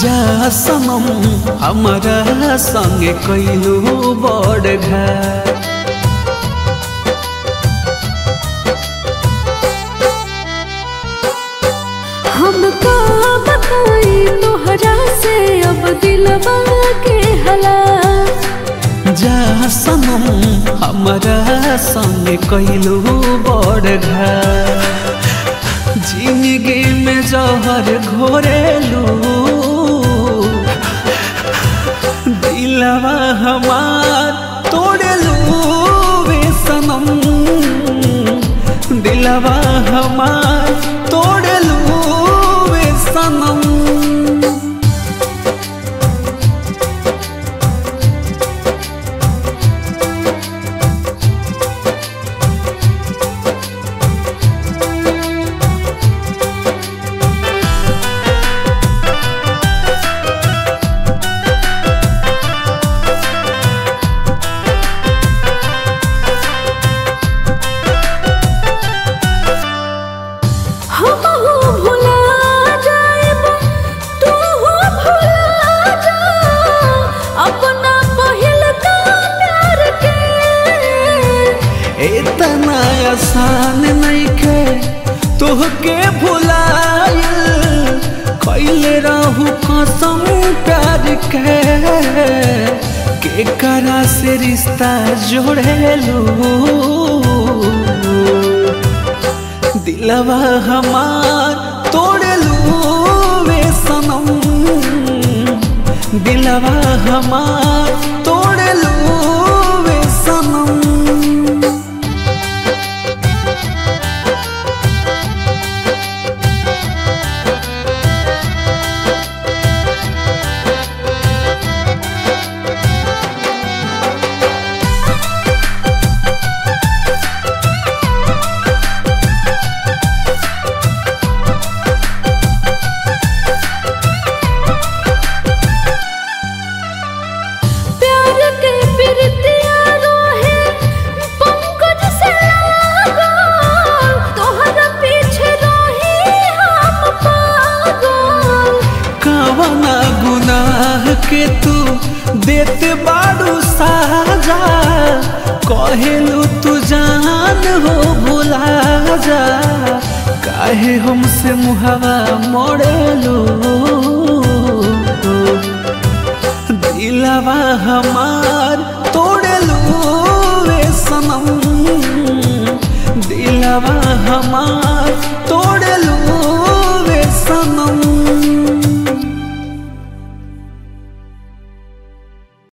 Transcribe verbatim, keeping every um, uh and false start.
जा सनम हमारा संगे कैलू बड़ घाट। हम का बताई तोहरा से अब दिलवा के हालात। जा सनम हमारा संगे कैलू बड़ घाट। जिंदगी में जहर घोरेलू दिलवा हमार तोड़लू वे सनम। दिलवा हमार तोड़लू वे सनम। इतना आसान नहीं के तोहके भुलाइल। कैले रहू कसम प्यार के के करा से रिश्ता जोड़ेलू। दिलवा हमार तोड़लू वे सनम। दिलवा हमार तोड़लू वे सनम। के तू देत बाड़ू साजा कहेलू तू जान हो भुला जा। काहे हमसे मुहावा मोड़ेलू। दिलवा हमार तोड़लू वे सनम। दिलवा हमार तोड़लू